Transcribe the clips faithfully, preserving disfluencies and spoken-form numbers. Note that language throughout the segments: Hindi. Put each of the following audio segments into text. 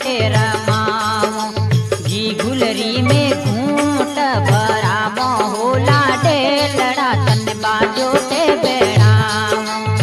टे रमाओ। जी गुलरी में घूंट भरावो होला डेलड़ा तन बाजो टे बेड़ाओ।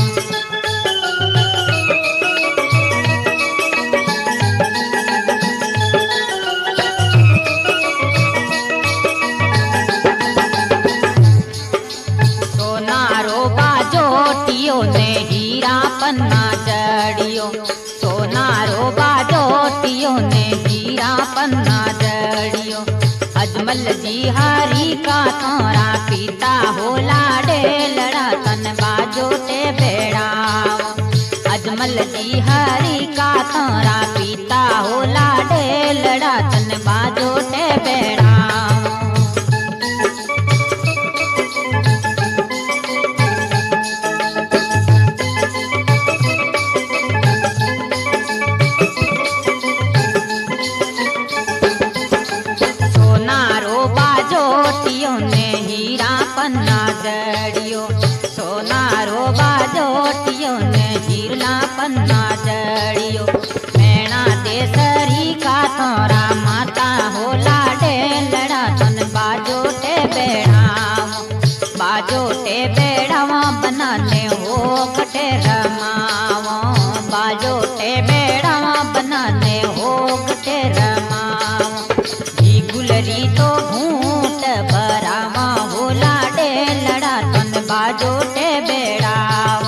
सोनारो बाजोटियो ने हीरा पन्ना जड़ियो। सोनारो बाजोटियो ने हीरा पन्ना जड़ियो। अजमल जी हरी का तोरा पीता होला डेलड़ा तन बाजो टे बेड़ाओ। अजमल जी हरी का तोरा पीता होला डेलड़ा तन बाजो टे बेड़ाओ। बाजोटियो ने हीरा पन्ना जड़ियो। सोनारो बाजोटियो ने हीरा पन्ना जड़ियो। मैना देसरी का तोरा माता होला डेलड़ा तन बाजो टे बेड़ाओ। बाजो टे बेड़ावा बनाने हो कटे रमाओ। बाजो टे बेड़ावा बनाने हो कटे रमाओ। जी गुलरी तो घूंट भरावा होला डेलड़ा तन बाजो टे बेड़ाओ।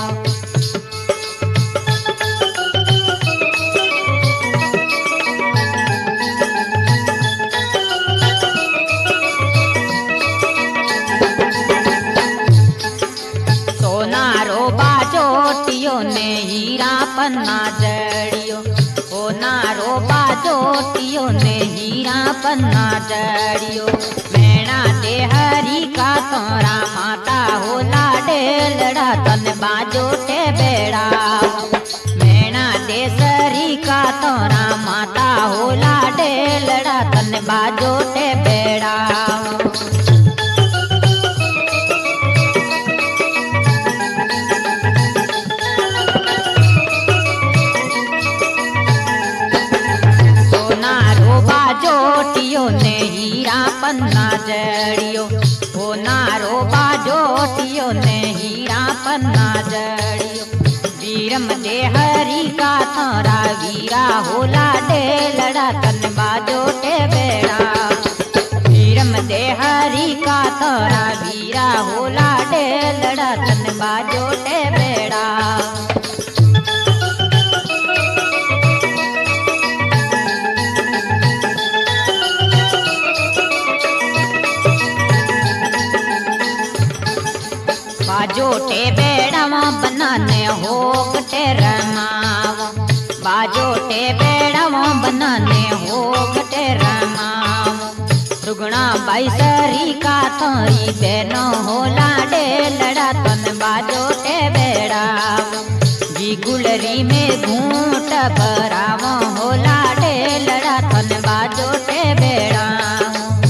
सोनारो बाजोटियो ने हीरा पन्ना जड़ियो। सोनारो बाजोटियो ने हीरा पन्ना जड़ियो। मैना दे हरी का तोरा माता होला डेलड़ा तन बाजो टे बेड़ाओ। मैना दे सरी का तोरा माता होला डेलड़ा तन बाजो टे बेड़ाओ। बाजोटियो ने हीरा पन्ना जड़ियो। सोनारो बाजोटियो ने हीरा पन्ना जड़ियो। वीरम दे हरी का तोरा वीरा होला डेलड़ा तन बाजो टे बेड़ाओ। वीरम दे हरी का तोरा वीरा होला डेलड़ा तन बाजो टे बेड़ाओ। बाजो टे बेड़ावा बनाने हो कटे रमाओ। बाजो टे बेड़ावा बनाने हो कटे रमाओ। रुगना बाई सरी का तोरी बहनो होला डेलड़ा तन बाजो टे बेड़ाओ। जी गुलरी में घूंट भरावा होला डेलड़ा तन बाजो टे बेड़ाओ।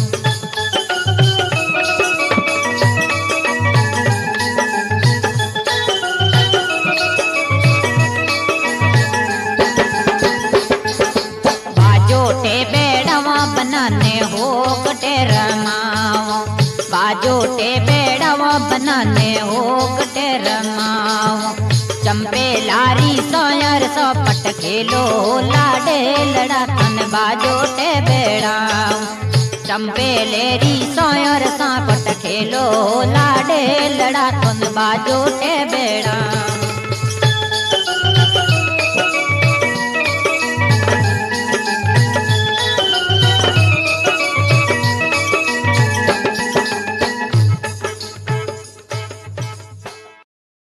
टे बेड़ावा बनाने हो कटे रमाओ। बाजो टे बेड़ावा बनाने हो कटे रमाओ। चंपे लारी सोयर सो पट खेलो होला डेलड़ा तन बाजो टे बेड़ाओ। चंपे लेरी सोयर सा पट खेलो होला डेलड़ा तन बाजो टे बेड़ाओ।